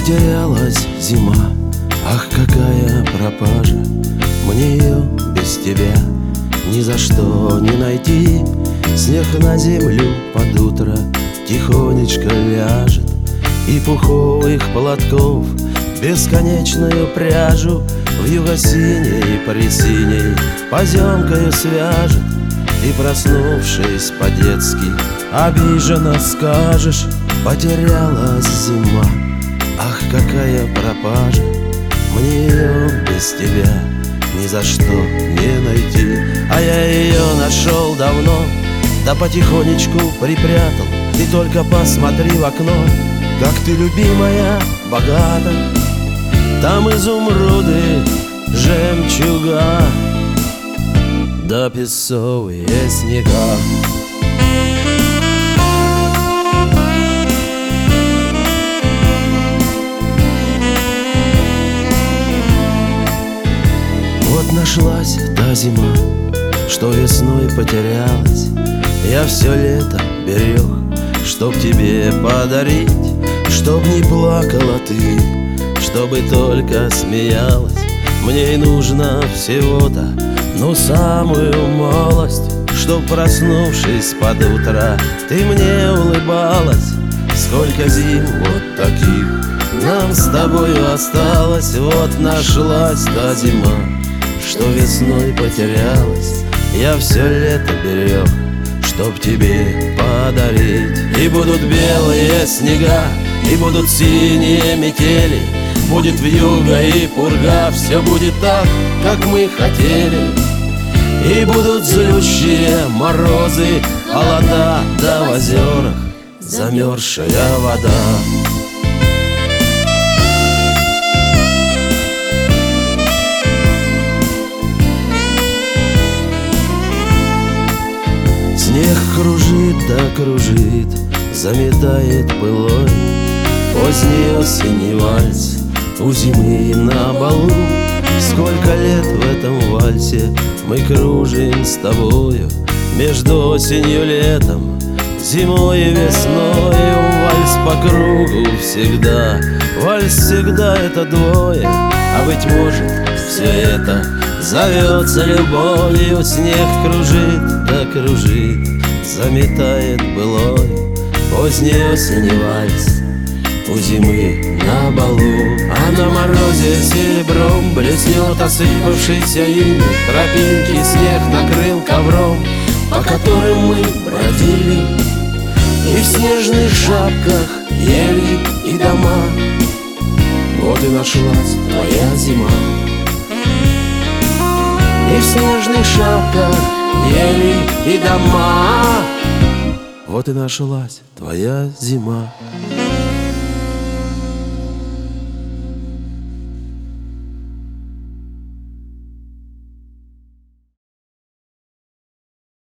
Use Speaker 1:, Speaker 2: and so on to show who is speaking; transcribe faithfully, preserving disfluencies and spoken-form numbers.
Speaker 1: Потерялась зима, ах, какая пропажа. Мне ее без тебя ни за что не найти. Снег на землю под утро тихонечко ляжет, и пуховых платков бесконечную пряжу вьюго-синей пресиней поземкою свяжет. И, проснувшись по-детски, обиженно скажешь: потерялась зима, ах, какая пропажа. Мне ее без тебя ни за что не найти. А я ее нашел давно, да потихонечку припрятал. Ты только посмотри в окно, как ты, любимая, богата. Там изумруды, жемчуга, да песовые снега. Вот нашлась та зима, что весной потерялась. Я все лето берег, чтоб тебе подарить, чтоб не плакала ты, чтобы только смеялась. Мне и нужно всего-то, ну, самую малость, чтоб, проснувшись под утро, ты мне улыбалась. Сколько зим вот таких нам с тобою осталось. Вот нашлась та зима, что весной потерялась. Я все лето берег, чтоб тебе подарить. И будут белые снега, и будут синие метели, будет вьюга и пурга, все будет так, как мы хотели. И будут злющие морозы, холода, да в озерах замерзшая вода. Снег кружит да кружит, заметает былой поздний осенний вальс у зимы на балу. Сколько лет в этом вальсе мы кружим с тобою, между осенью и летом, зимой и весною. Вальс по кругу всегда, вальс всегда это двое. А быть может, все это зовется любовью. Снег кружит да кружит, заметает былой поздний осенний вальс у зимы на балу. А на морозе серебром блеснет осыпавшийся иней, тропинки снег накрыл ковром, по которым мы бродили. И в снежных шапках ели и дома. Вот и нашлась твоя зима. И в снежных шапках ели и дома. Вот и нашлась твоя зима.